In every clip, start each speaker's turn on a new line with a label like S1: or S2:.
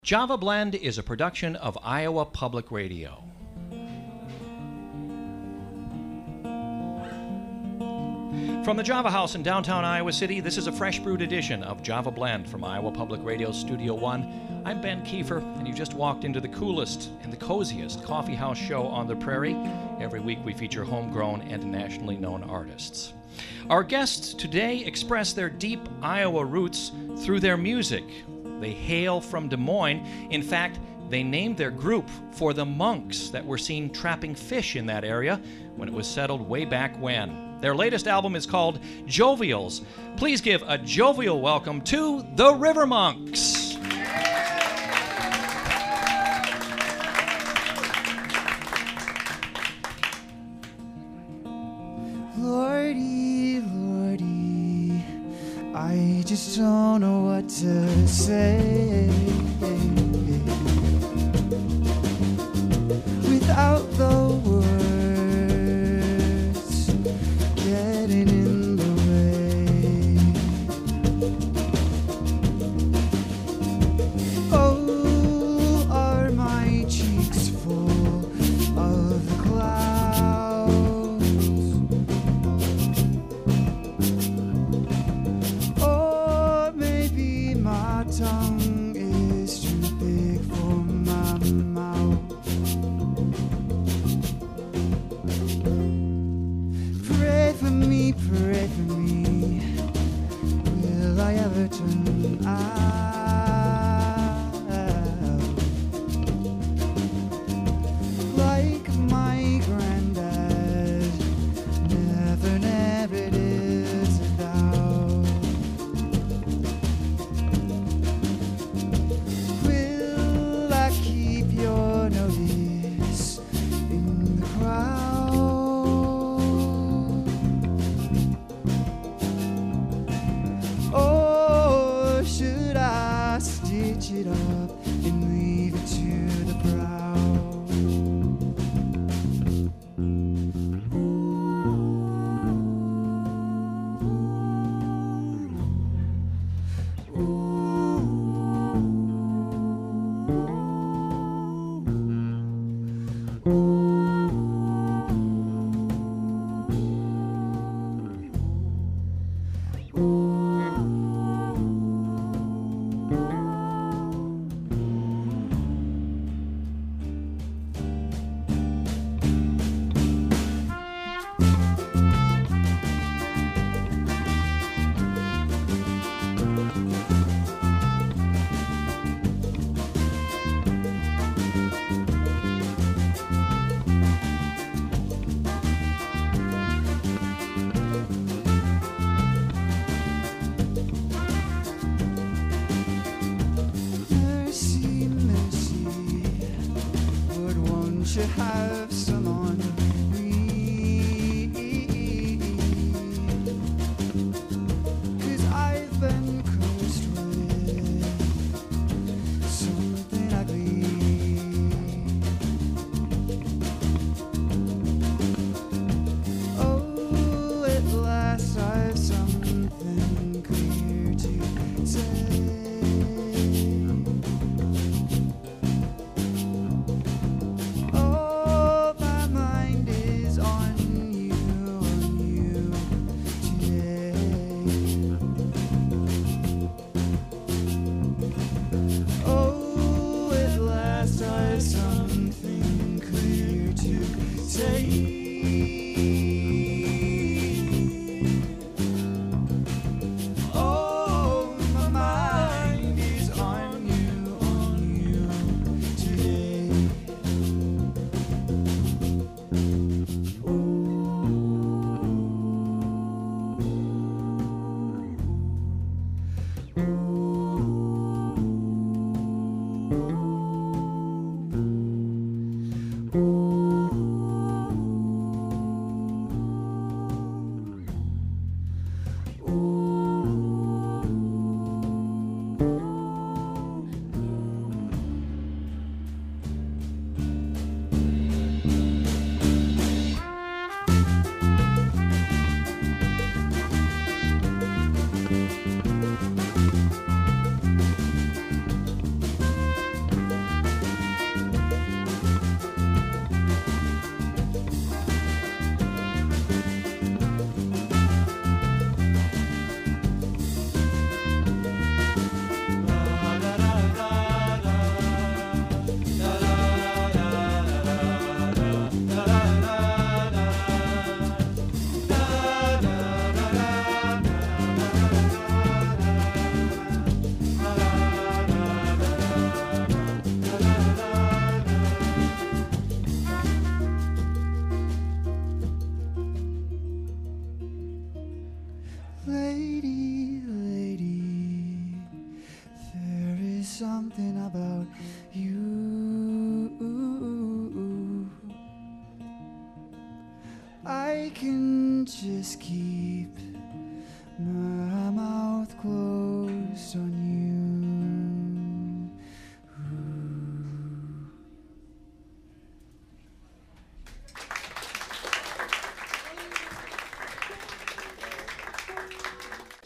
S1: Java Blend is a production of Iowa Public Radio. From the Java House in downtown Iowa City, this is a fresh brewed edition of Java Blend from Iowa Public Radio Studio One. I'm Ben Kiefer, and you just walked into the coolest and the coziest coffee house show on the prairie. Every week we feature homegrown and nationally known artists. Our guests today express their deep Iowa roots through their music. They hail from Des Moines. In fact, they named their group for the monks that were seen trapping fish in that area when it was settled way back when. Their latest album is called Jovials. Please give a jovial welcome to the River Monks.
S2: Lordy, Lordy, I just don't know what to say without the words getting in the way. Oh, are my cheeks full of the clouds? Or maybe my tongue is too big for my mouth. Pray for me, pray for me. Will I ever turn out like my granddad? Never, never did doubt. Will I keep your notice in the crowd? Or should I stitch it up and leave it to the proud? Mercy, mercy, would won't you have some on me? 'Cause I've been cursed with something ugly. Oh, at last I've something clear to say. Oh, my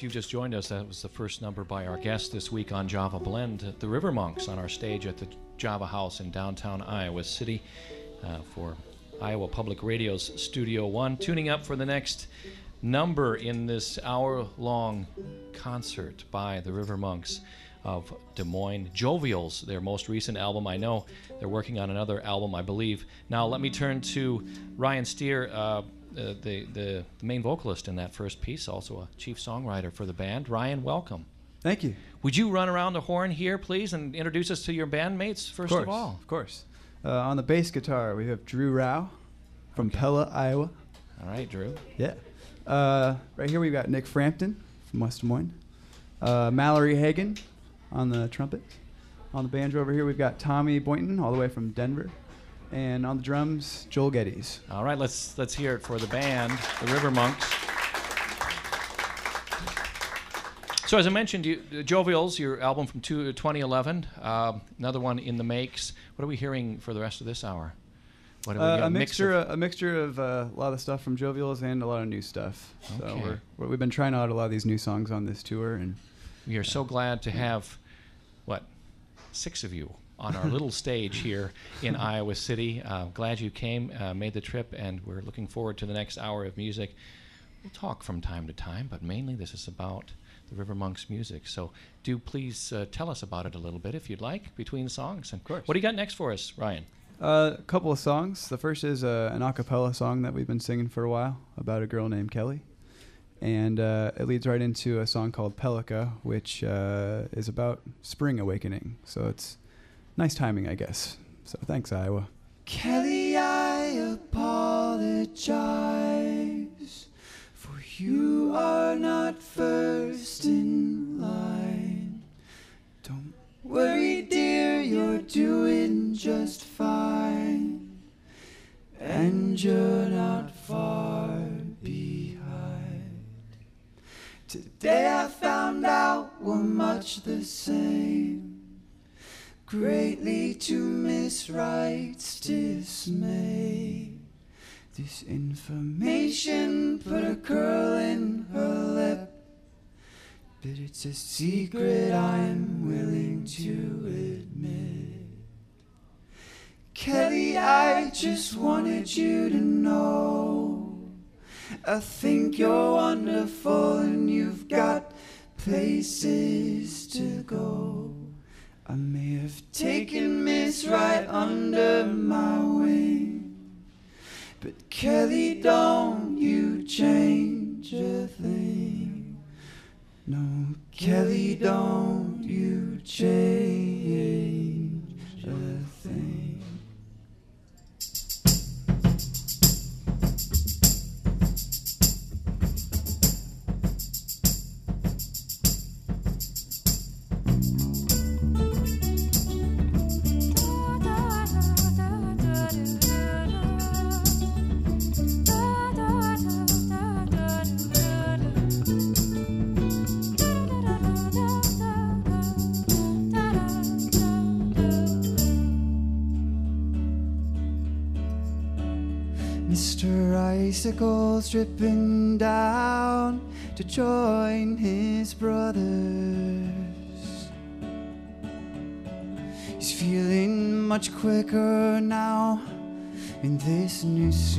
S1: you just joined us, that was the first number by our guest this week on Java Blend, the River Monks, on our stage at the Java House in downtown Iowa City for Iowa Public Radio's Studio One. Tuning up for the next number in this hour-long concert by the River Monks of Des Moines. Jovials, their most recent album. I know they're working on another album, I believe. Now let me turn to Ryan Steer, the main vocalist in that first piece, also a chief songwriter for the band. Ryan, welcome.
S2: Thank you.
S1: Would you run around the horn here, please, and introduce us to your bandmates, first of all?
S2: Of course. On the bass guitar, we have Drew Rao from Pella, Iowa.
S1: All right, Drew.
S2: Yeah. Right here we've got Nick Frampton from West Des Moines. Mallory Hagan on the trumpet. On the banjo over here we've got Tommy Boynton, all the way from Denver. And on the drums, Joel Geddes.
S1: All right, let's hear it for the band, the River Monks. So as I mentioned, Jovials, your album from 2011, another one in the makes. What are we hearing for the rest of this hour? What are we
S2: a mixture of a lot of the stuff from Jovials and a lot of new stuff.
S1: Okay.
S2: So we've been trying out a lot of these new songs on this tour, and
S1: we are so glad to have, 6 of you on our little stage here in Iowa City. Glad you came, made the trip, and we're looking forward to the next hour of music. We'll talk from time to time, but mainly this is about the River Monks music. So do please tell us about it a little bit, if you'd like, between songs. And
S2: of course.
S1: What do you got next for us, Ryan?
S2: A couple of songs. The first is an a cappella song that we've been singing for a while about a girl named Kelly. And it leads right into a song called Pelica, which is about spring awakening. So it's nice timing, I guess. So thanks, Iowa. Kelly, I apologize, for you are not first in line. Don't worry, dear, you're doing just fine, and you're not far behind. Today I found out we're much the same, greatly to Miss Wright's dismay. This information put a curl in her lip, but it's a secret I'm willing to admit. Kelly, I just wanted you to know I think you're wonderful and you've got places to go. I may have taken Miss Wright under my wing, but Kelly, don't you change a thing. No, Kelly, don't you change a thing. Mr. Icicle's dripping down to join his brothers. He's feeling much quicker now in this new suit.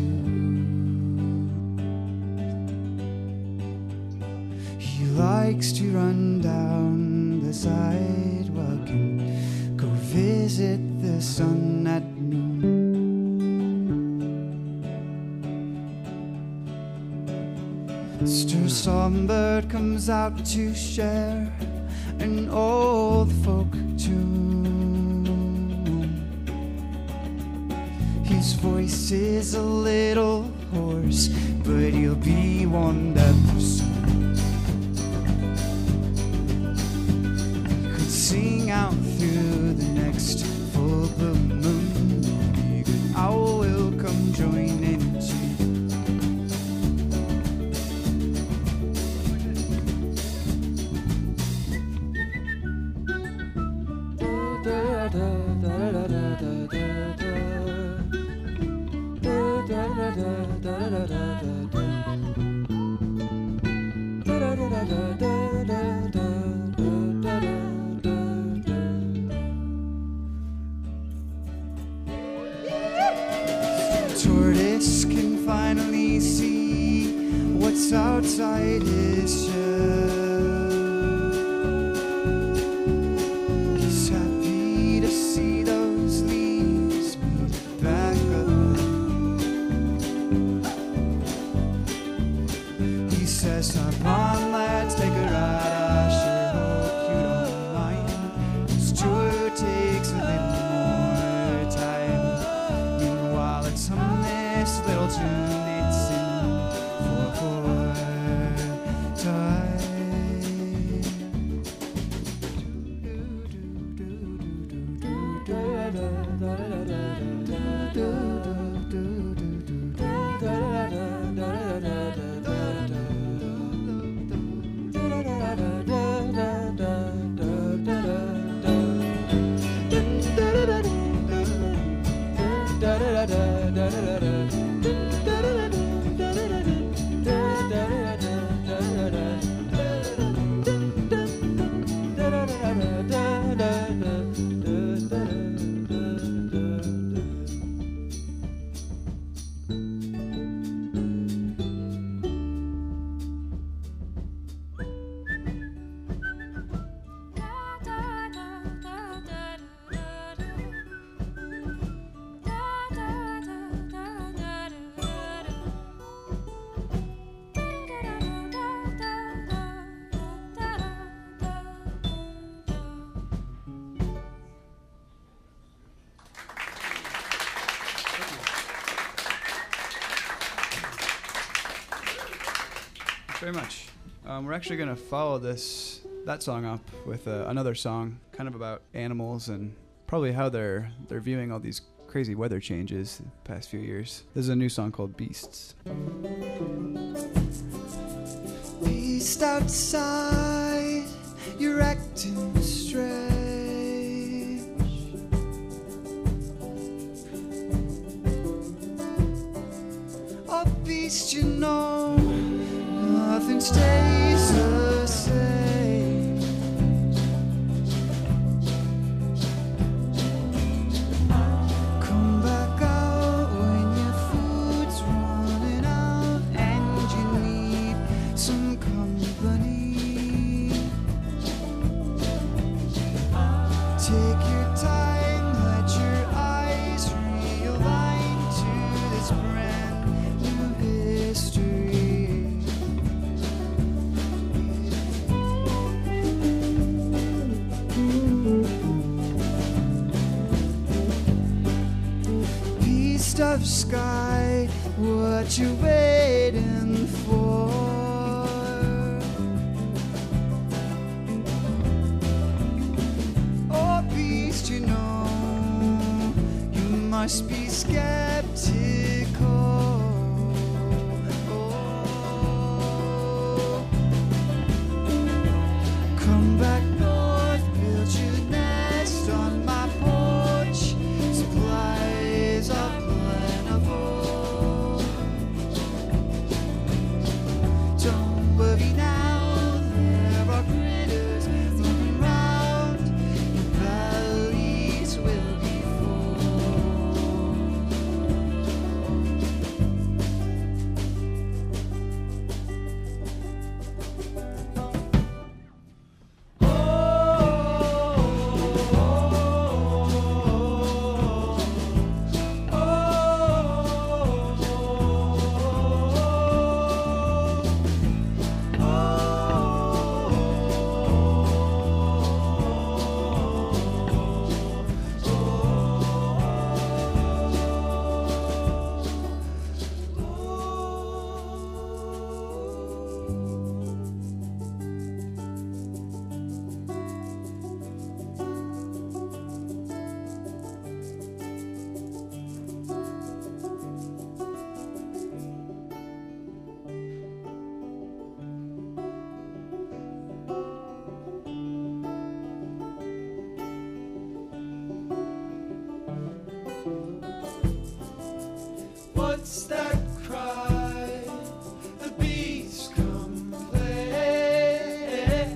S2: He likes to run down the sidewalk and go visit the sun at noon. Mr. Songbird comes out to share an old folk tune. His voice is a little hoarse, but he'll be warmed up soon. He could sing out through the next full blue moon. Be a good owl will come join in too. Da da da da da da. finally see what's outside his chest. He's happy to see those leaves meet back up. He says, "Hop on, lads, take a ride. I sure hope you don't mind. This tour takes a little more time. Meanwhile, let's hum this little tune. It's in for time." Very much. We're actually going to follow that song up with another song kind of about animals and probably how they're viewing all these crazy weather changes the past few years. This is a new song called Beasts. Beast outside, you're acting strange. Oh, beast, you know nothing stays the same. Come back out when your food's running out and you need some company. Take your time, let your eyes realign to this brand new history. Of sky, what you waiting for? Oh, beast, you know you must be skeptical. Oh, come back north, build your nest on my porch. Supplies are don't worry now, there are critters running round. Your valleys will be What's that cry? The bees come play.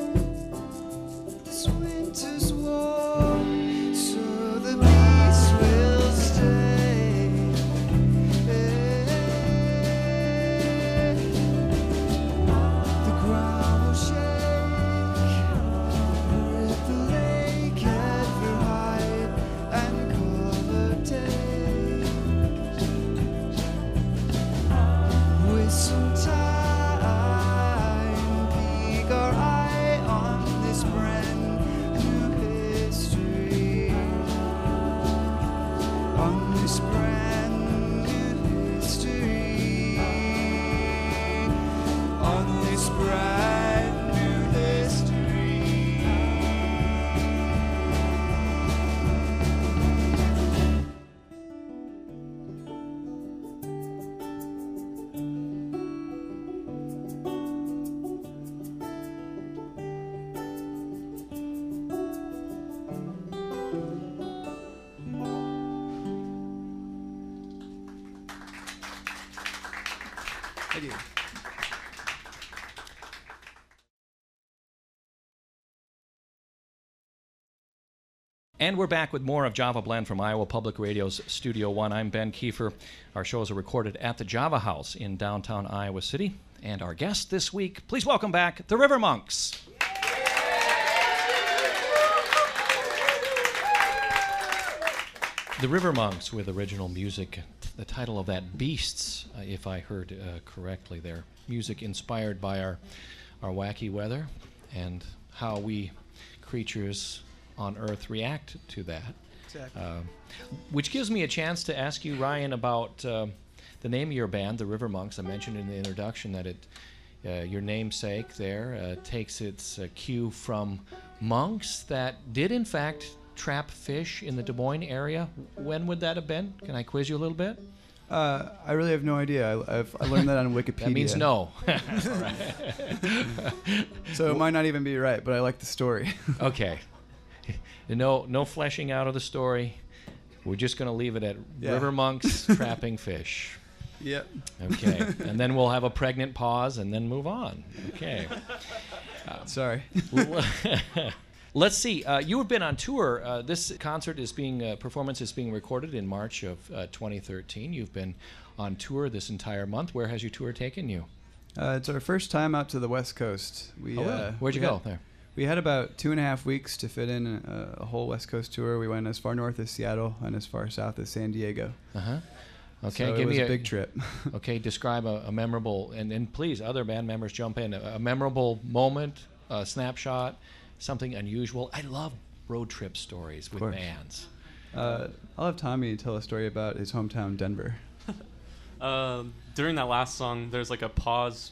S2: This winter's warm, so the bees will Thank you.
S1: And we're back with more of Java Blend from Iowa Public Radio's Studio One. I'm Ben Kiefer. Our shows are recorded at the Java House in downtown Iowa City. And our guest this week, please welcome back the River Monks. The River Monks with original music. The title of that, Beasts, if I heard correctly there. Music inspired by our wacky weather and how we creatures on Earth react to that.
S2: Exactly.
S1: Which gives me a chance to ask you, Ryan, about the name of your band, the River Monks. I mentioned in the introduction that your namesake there takes its cue from monks that did, in fact, trap fish in the Des Moines area. When would that have been? Can I quiz you a little bit?
S2: I really have no idea. I learned that on Wikipedia.
S1: That means no.
S2: So it might not even be right, but I like the story.
S1: Okay. No fleshing out of the story. We're just going to leave it at River Monks trapping fish.
S2: Yep.
S1: Okay. And then we'll have a pregnant pause and then move on. Okay.
S2: Sorry.
S1: Let's see. You have been on tour. This concert performance is being recorded in March of 2013. You've been on tour this entire month. Where has your tour taken you?
S2: It's our first time out to the West Coast.
S1: Really? Where'd you go there?
S2: We had about 2.5 weeks to fit in a whole West Coast tour. We went as far north as Seattle and as far south as San Diego.
S1: Uh-huh. Okay,
S2: so
S1: give
S2: it was
S1: me
S2: a big trip.
S1: Okay, describe a memorable, and please, other band members jump in, a memorable moment, a snapshot, something unusual. I love road trip stories with bands.
S2: I'll have Tommy tell a story about his hometown, Denver.
S3: During that last song, there's like a pause,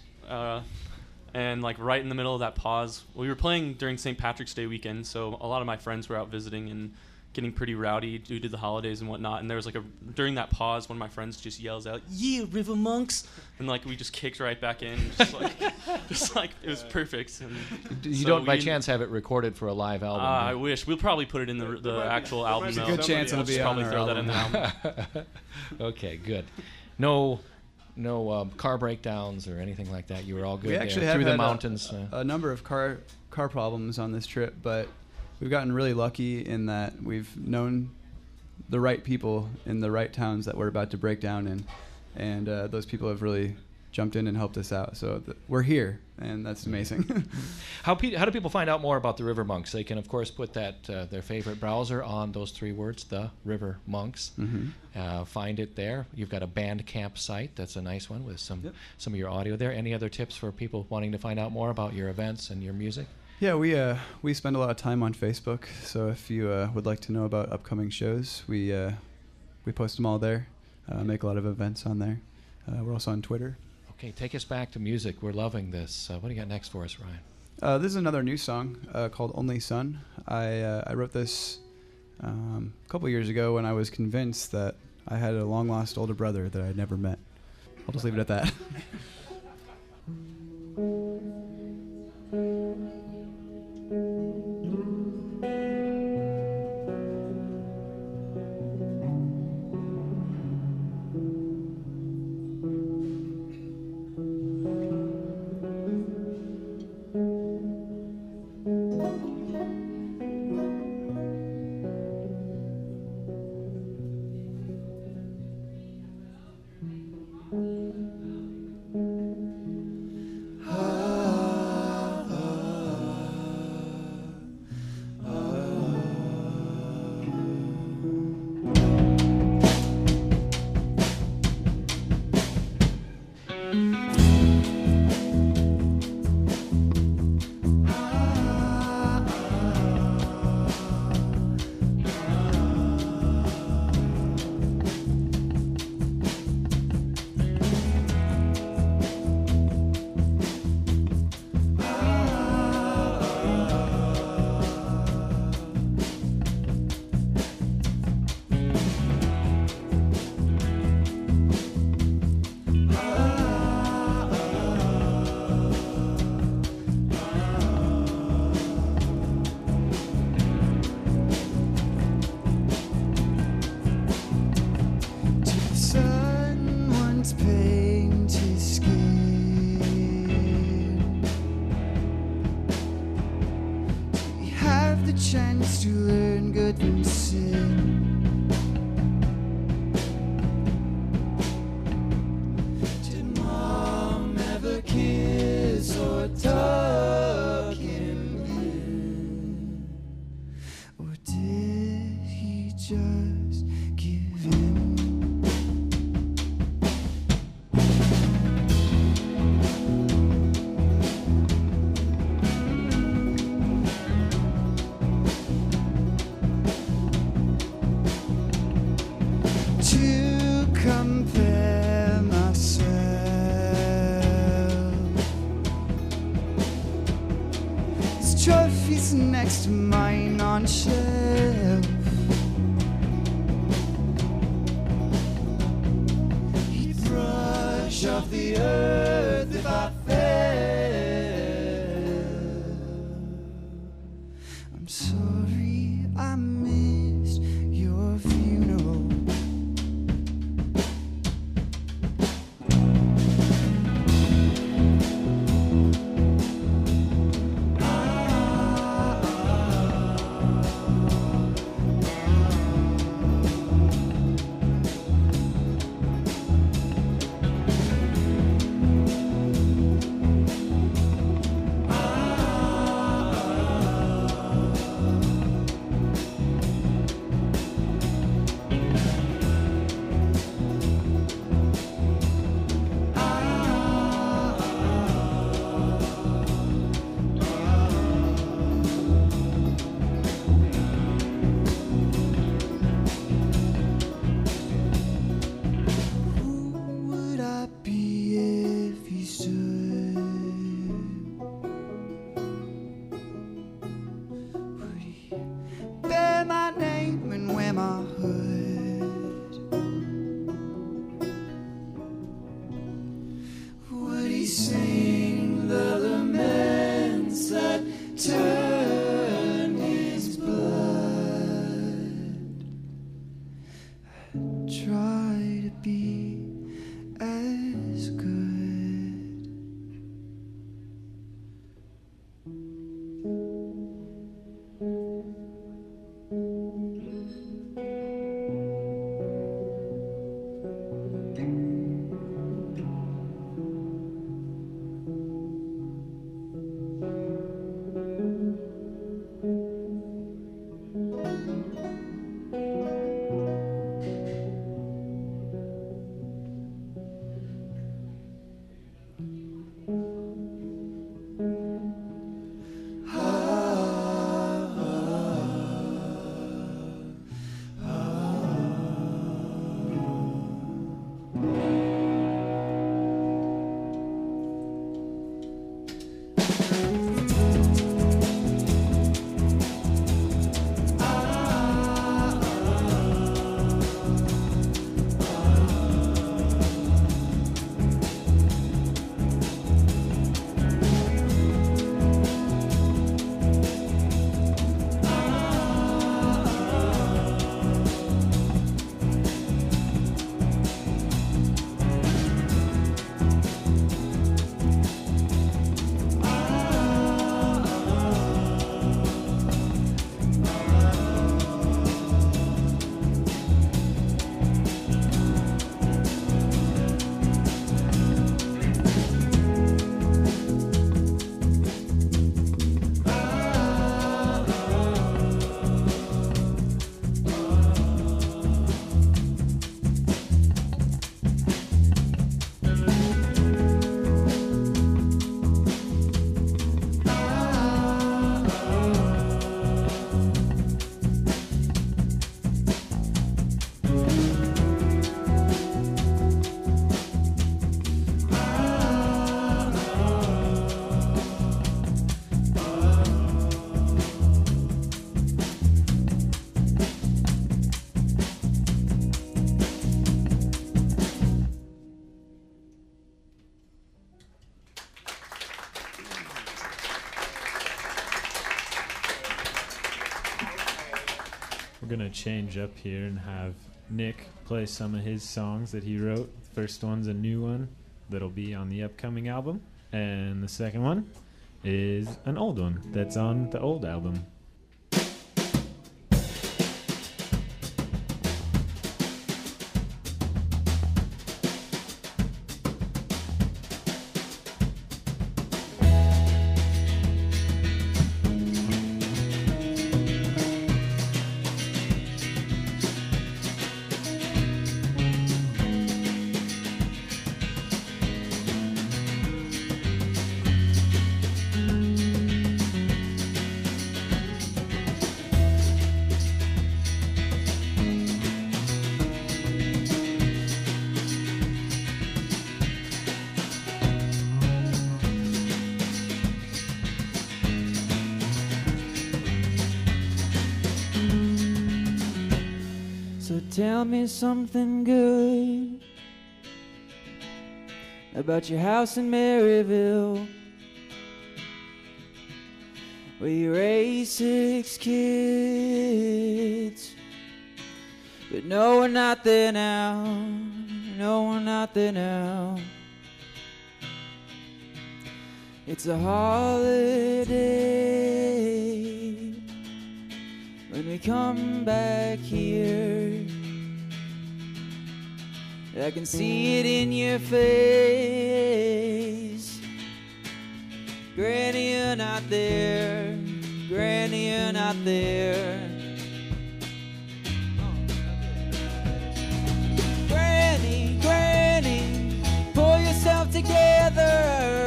S3: and like right in the middle of that pause, we were playing during St. Patrick's Day weekend, so a lot of my friends were out visiting and getting pretty rowdy due to the holidays and whatnot. And there was like during that pause, one of my friends just yells out, "Yeah, River Monks!" And like we just kicked right back in, just like it was perfect. And
S1: you don't by chance have it recorded for a live album?
S3: I wish. We'll probably put it in the actual album.
S2: There's a good chance it'll be on our album.
S1: Okay, good. No car breakdowns or anything like that. You were all good.
S2: We actually have
S1: through the
S2: had
S1: mountains.
S2: A number of car problems on this trip, but we've gotten really lucky in that we've known the right people in the right towns that we're about to break down in, and those people have really jumped in and helped us out. So we're here, and that's amazing.
S1: How do people find out more about the River Monks? They can, of course, put that their favorite browser on those 3 words, the River Monks. Mm-hmm. Find it there. You've got a Bandcamp site. That's a nice one with some of your audio there. Any other tips for people wanting to find out more about your events and your music?
S2: Yeah, we spend a lot of time on Facebook. So if you would like to know about upcoming shows, we post them all there. Make a lot of events on there. We're also on Twitter.
S1: Okay, take us back to music. We're loving this. What do you got next for us, Ryan?
S2: This is another new song called Only Son. I wrote this a couple years ago when I was convinced that I had a long-lost older brother that I'd never met. I'll just leave it at that. the chance to learn good from sin. Did Mom ever kiss or tuck him in? Or did he just give in? To compare myself, his trophies next to mine on shelf. He'd brush off the earth if I fell. I'm sorry I missed your funeral. Sing the laments that turn his blood. Try to be as good.
S4: We're going to change up here and have Nick play some of his songs that he wrote. The first one's a new one that'll be on the upcoming album. And the second one is an old one that's on the old album.
S5: tell me something good about your house in Maryville, where you raised 6 kids. But no, we're not there now. No, we're not there now. It's a holiday when we come back here. I can see it in your face. Granny, you're not there. Granny, you're not there. Granny, Granny, pull yourself together.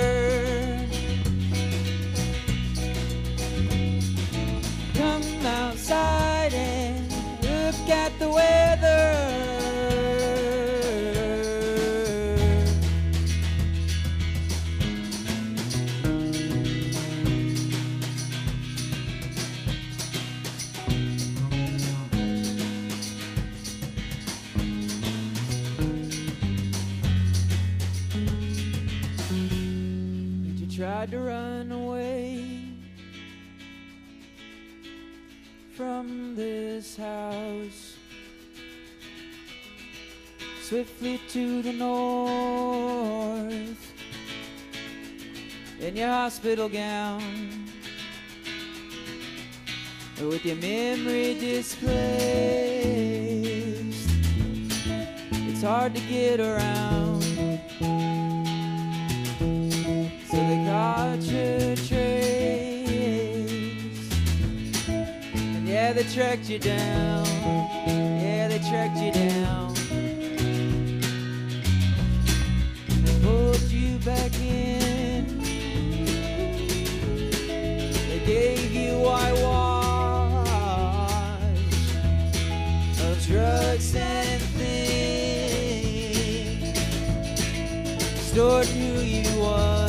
S5: Come outside and look at the weather. Tried to run away from this house, swiftly to the north, in your hospital gown, with your memory displaced. It's hard to get around. So they caught your trace, and yeah, they tracked you down. Yeah, they tracked you down. They pulled you back in. They gave you whitewash of drugs and things, stored who you was.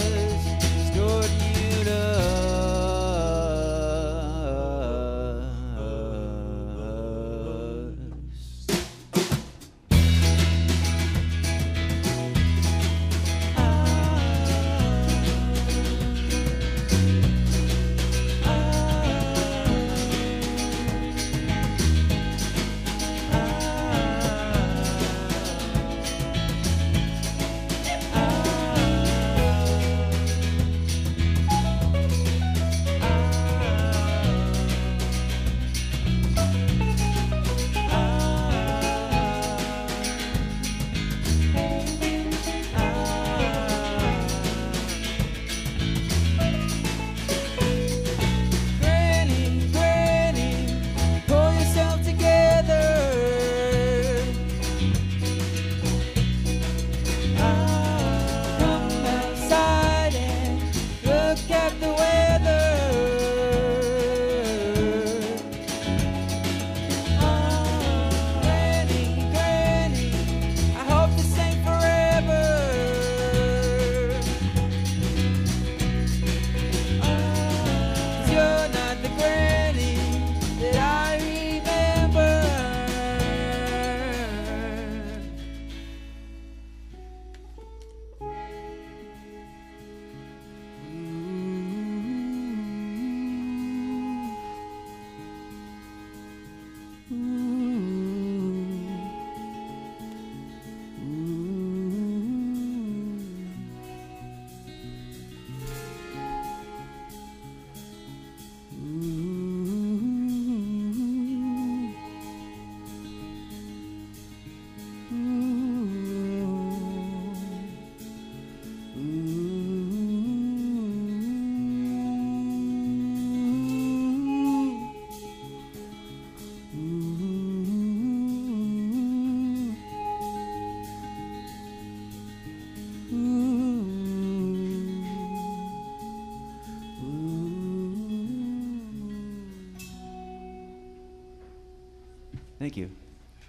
S5: Thank you.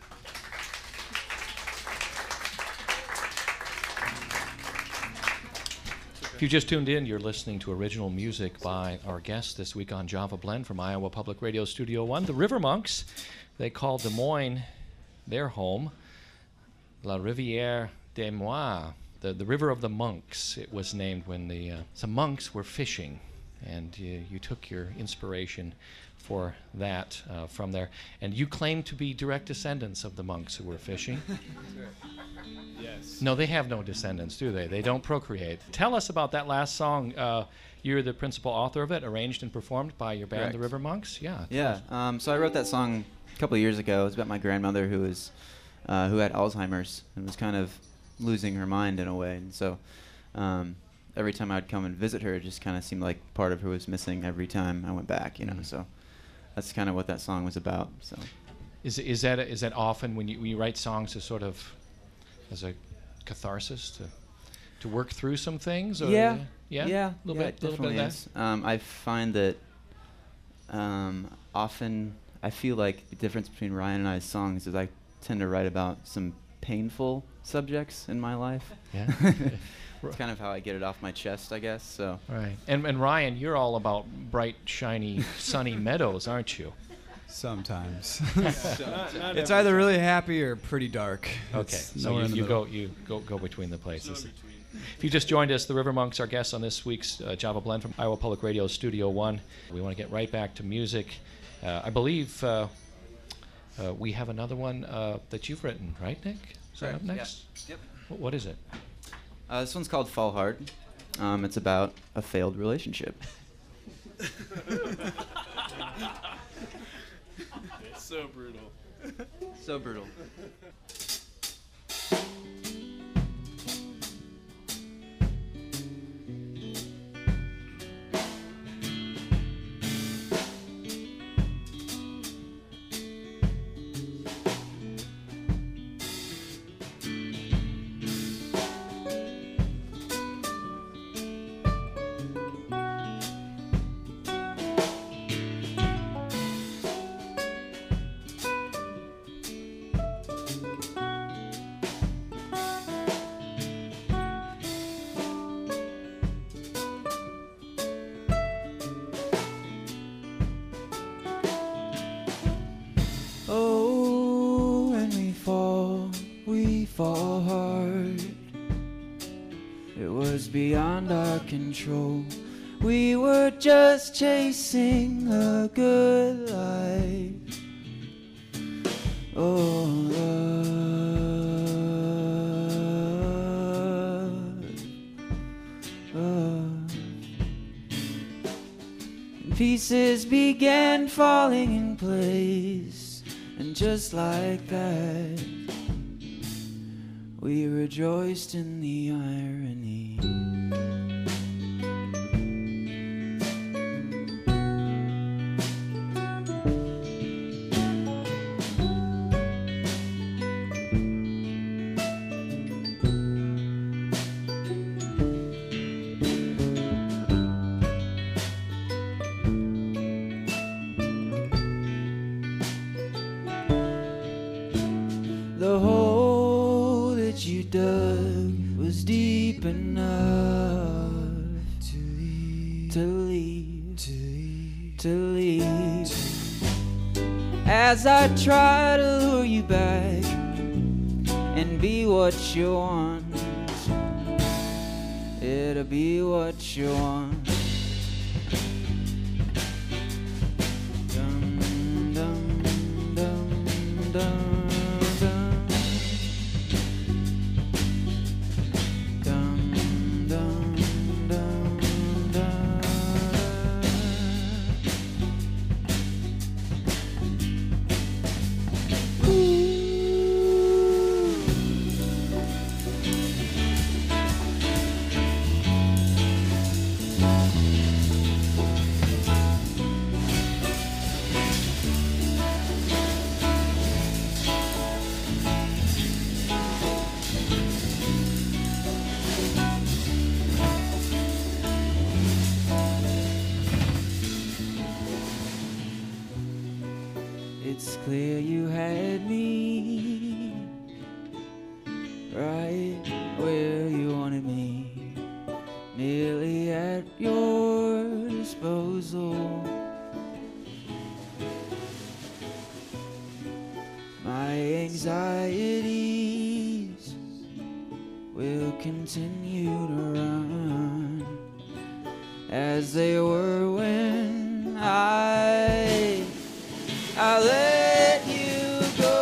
S1: If you just tuned in, you're listening to original music by our guests this week on Java Blend from Iowa Public Radio Studio 1, the River Monks. They call Des Moines their home, La Rivière des Mois, the River of the Monks. It was named when some monks were fishing, and you took your inspiration for that from there. And you claim to be direct descendants of the monks who were fishing.
S2: Yes.
S1: No, they have no descendants, do they? They don't procreate. Tell us about that last song. You're the principal author of it, arranged and performed by your band,
S6: Correct.
S1: the River Monks? Yeah.
S6: Yeah. So I wrote that song a couple of years ago. It was about my grandmother who had Alzheimer's and was kind of losing her mind in a way. And so every time I'd come and visit her, it just kind of seemed like part of her was missing every time I went back, you know. So that's kind of what that song was about. So
S1: Is that often when you write songs as sort of as a catharsis to work through some things? Or
S6: Yeah,
S1: a little bit
S6: it definitely
S1: of
S6: is. I find that often I feel like the difference between Ryan and I's songs is I tend to write about some painful subjects in my life.
S1: that. Yeah.
S6: It's kind of how I get it off my chest, I guess. So
S1: Right. And Ryan, you're all about bright, shiny, sunny meadows, aren't you?
S2: Sometimes. It's either really happy or pretty dark.
S1: Okay.
S2: It's
S1: So
S2: nowhere in the
S1: you
S2: middle.
S1: go between the places. If you just joined us, the River Monks are guests on this week's Java Blend from Iowa Public Radio Studio 1. We want to get right back to music. I believe we have another one that you've written, right, Nick? Is that up next?
S6: Yeah. Yep.
S1: What is it?
S6: This one's called Fall Hard. It's about a failed relationship.
S3: So brutal.
S6: So brutal.
S5: Oh, when we fall hard. It was beyond our control. We were just chasing a good life. Oh, love. And pieces began falling in place. And just like that, we rejoiced in the irony. The hole that you dug was deep enough to leave. As I try to lure you back and be what you want, it'll be what you want. Dum, dum, dum, dum. It's clear you had me right where you wanted me, nearly at your disposal. My anxieties will continue to run as they were when I let you go.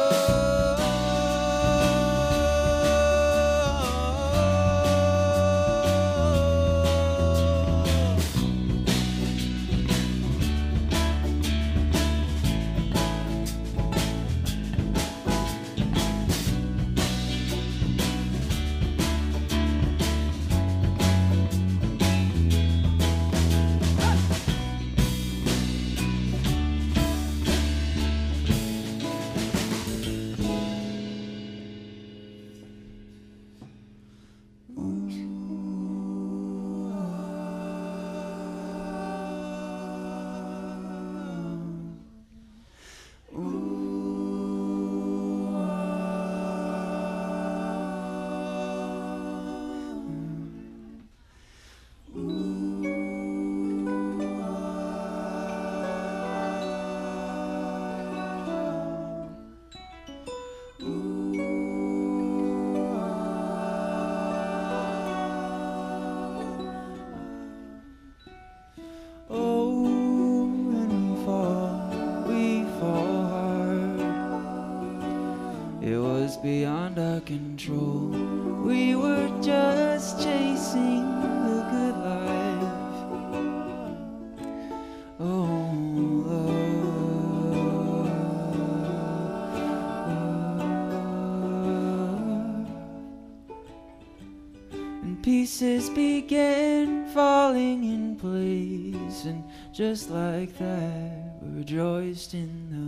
S5: Beyond our control, we were just chasing the good life. Oh, love. And pieces began falling in place, and just like that, we rejoiced in the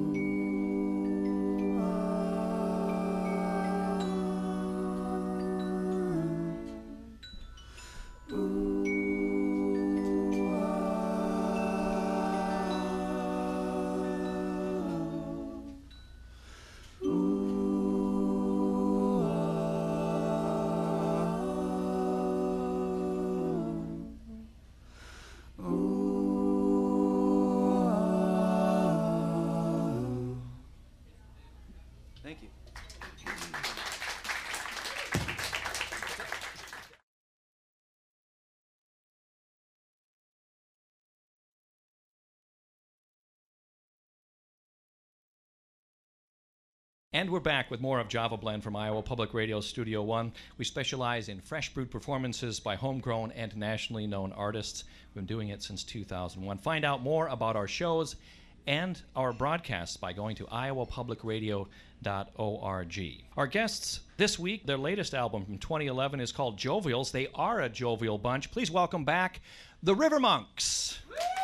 S5: Thank you.
S1: And we're back with more of Java Blend from Iowa Public Radio Studio One. We specialize in fresh brewed performances by homegrown and nationally known artists. We've been doing it since 2001. Find out more about our shows and our broadcasts by going to iowapublicradio.org. Our guests this week, their latest album from 2011 is called Jovials. They are a jovial bunch. Please welcome back the River Monks.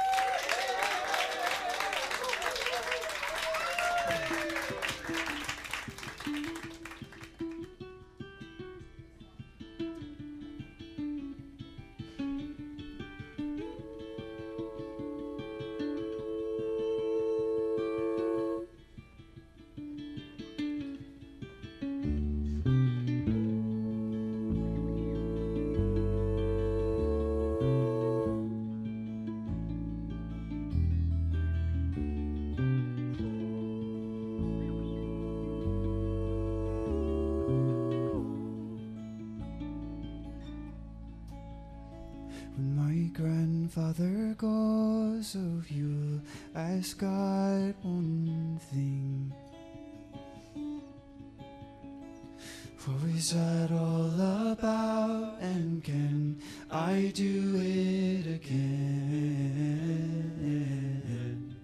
S5: When my grandfather goes, oh, you'll ask God one thing. What was that all about, and can I do it again?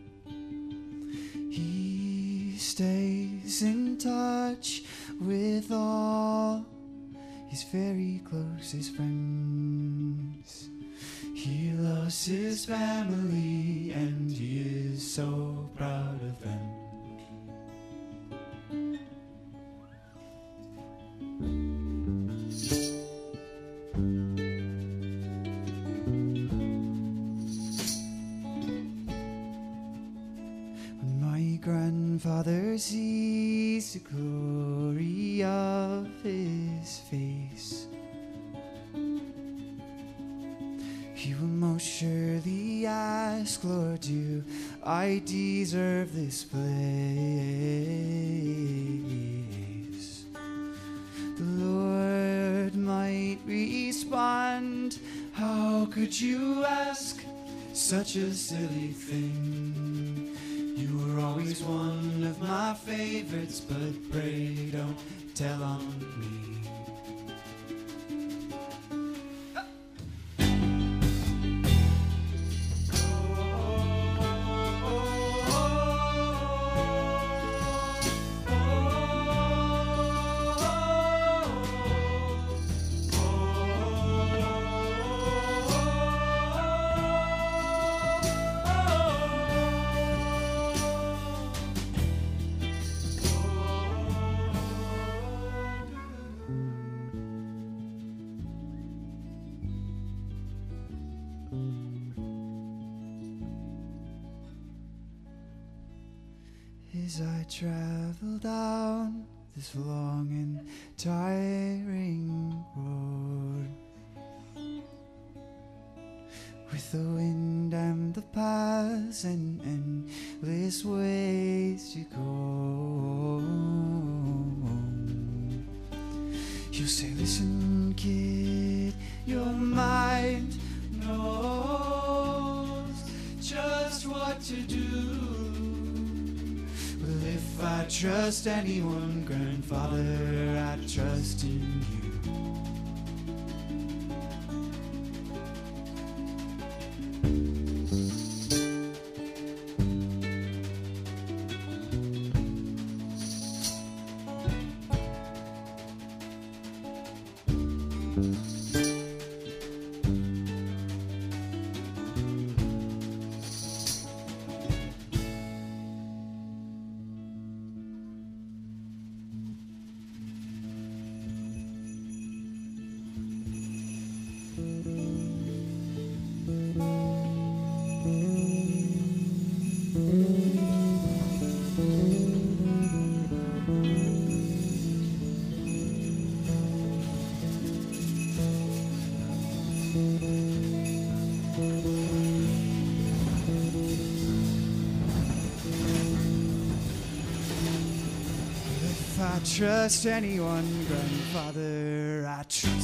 S5: He stays in touch with all his very closest friends. He loves his family and he is so proud of them. When my grandfather sees the glory of his face, he will most surely ask, Lord, do I deserve this place? respond. How could you ask such a silly thing? You were always one of my favorites, but pray don't tell on me. As I travel down this long and tiring road, with the wind and the paths and endless ways to go, you say, listen kid, your mind knows just what to do. Well, if I trust anyone, grandfather, I trust in you. If I trust anyone, grandfather, I trust.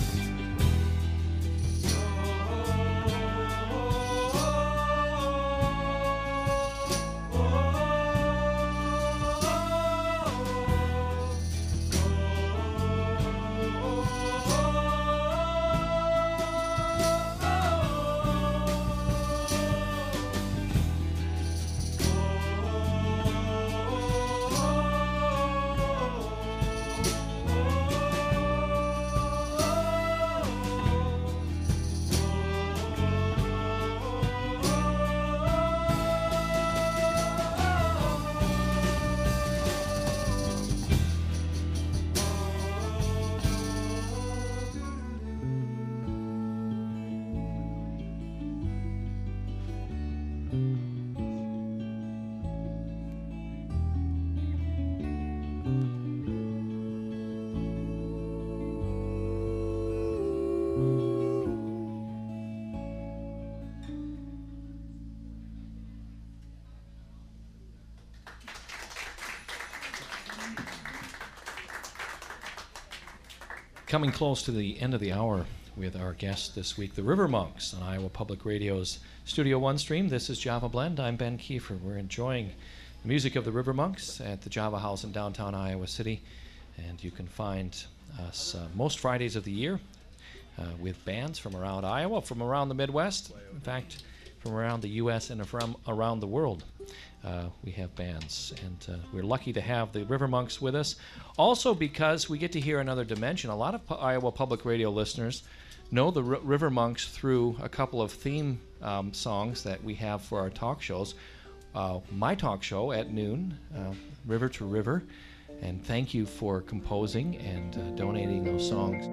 S1: Coming close to the end of the hour with our guest this week, the River Monks on Iowa Public Radio's Studio One stream. This is Java Blend. I'm Ben Kiefer. We're enjoying the music of the River Monks at the Java House in downtown Iowa City, and you can find us most Fridays of the year with bands from around Iowa, from around the Midwest, in fact, from around the U.S. and from around the world. We have bands, and we're lucky to have the River Monks with us. Also because we get to hear another dimension. A lot of Iowa Public Radio listeners know the River Monks through a couple of theme songs that we have for our talk shows. My talk show at noon, River to River, and thank you for composing and donating those songs.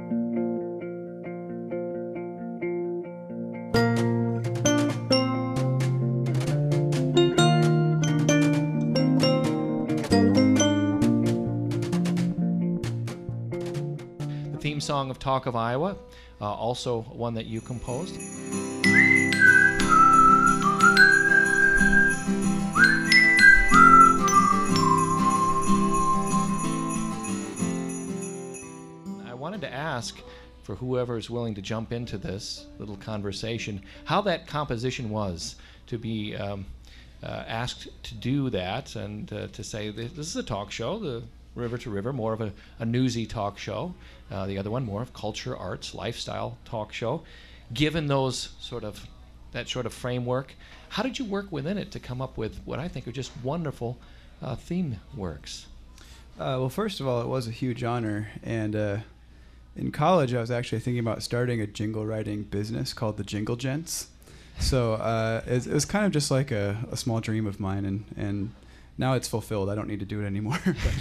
S1: Theme song of Talk of Iowa, also one that you composed. I wanted to ask for whoever is willing to jump into this little conversation, how that composition was to be asked to do that and to say this is a talk show, the River to River, more of a newsy talk show. The other one, more of culture, arts, lifestyle talk show. Given those that sort of framework, how did you work within it to come up with what I think are just wonderful theme works?
S2: Well, first of all, it was a huge honor, and in college, I was actually thinking about starting a jingle writing business called the Jingle Gents. So it was kind of just like a small dream of mine, and now it's fulfilled. I don't need to do it anymore.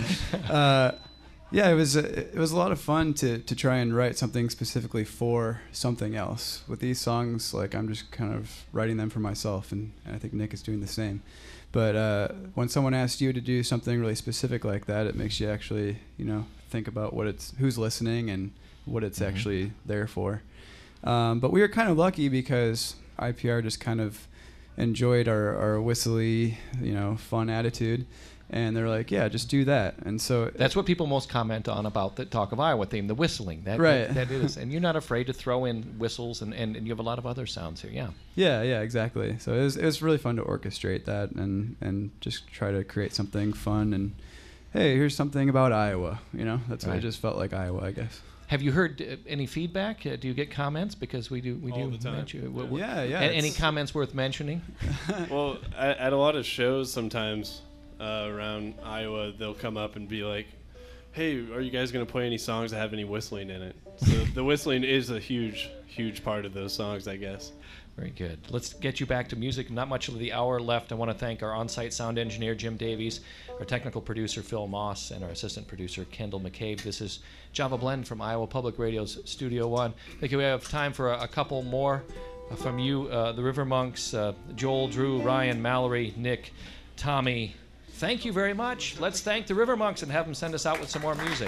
S2: But, yeah, it was a lot of fun to try and write something specifically for something else. With these songs, like I'm just kind of writing them for myself, and I think Nick is doing the same. But when someone asks you to do something really specific like that, it makes you actually, think about who's listening and what it's actually there for. But we were kind of lucky because IPR just kind of enjoyed our whistly, fun attitude. And they're like, yeah, just do that. And so
S1: that's what people most comment on about the Talk of Iowa theme, the whistling.
S2: Right.
S1: That is. And you're not afraid to throw in whistles, and you have a lot of other sounds here, yeah.
S2: Yeah, exactly. So it was really fun to orchestrate that and just try to create something fun. And, hey, here's something about Iowa. That's what it just felt like Iowa, I guess.
S1: Have you heard any feedback? Do you get comments? Because we do
S7: all the time.
S1: mention.
S2: Yeah.
S1: Any comments worth mentioning?
S7: Well, at a lot of shows sometimes around Iowa, they'll come up and be like, hey, are you guys going to play any songs that have any whistling in it? So the whistling is a huge, huge part of those songs, I guess.
S1: Very good. Let's get you back to music. Not much of the hour left. I want to thank our on-site sound engineer, Jim Davies, our technical producer, Phil Moss, and our assistant producer, Kendall McCabe. This is Java Blend from Iowa Public Radio's Studio One. I think we have time for a couple more from you, the River Monks, Joel, Drew, Ryan, Mallory, Nick, Tommy. Thank you very much. Let's thank the River Monks and have them send us out with some more music.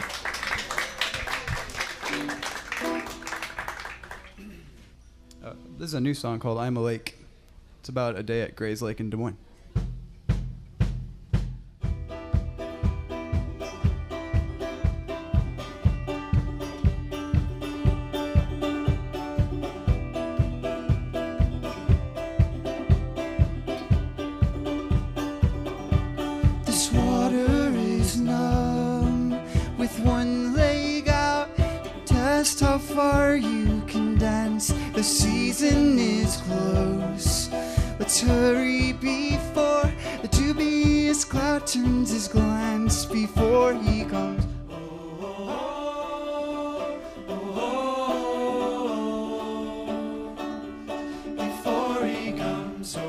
S2: This is a new song called I'm a Lake. It's about a day at Gray's Lake in Des Moines.
S5: This water is numb with one leg out. Test how far you can dance. The season is close. Let's hurry before the dubious cloud turns his glance before he comes. Before he comes.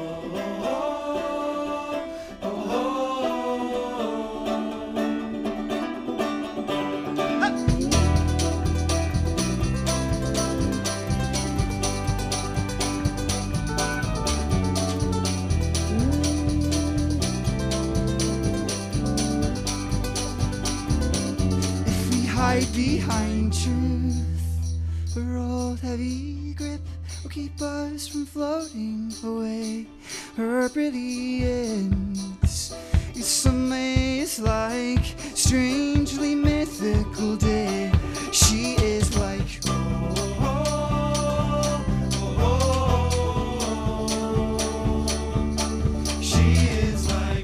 S5: Hide behind truth. Her old heavy grip will keep us from floating away. Her brilliance is some ways like strangely mythical day. She is like she is like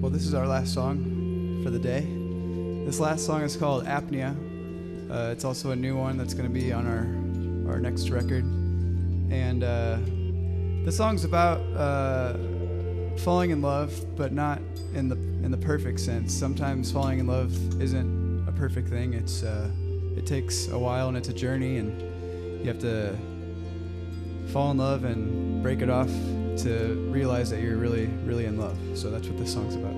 S2: Well, this is our last song for the day. This last song is called Apnea. It's also a new one that's going to be on our next record. And the song's about falling in love, but not in the perfect sense. Sometimes falling in love isn't a perfect thing. It takes a while and it's a journey, and you have to fall in love and break it off to realize that you're really, really in love. So that's what this song's about.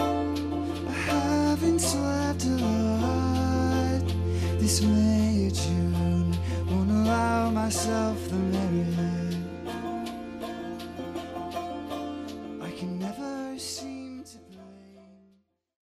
S5: This May or June.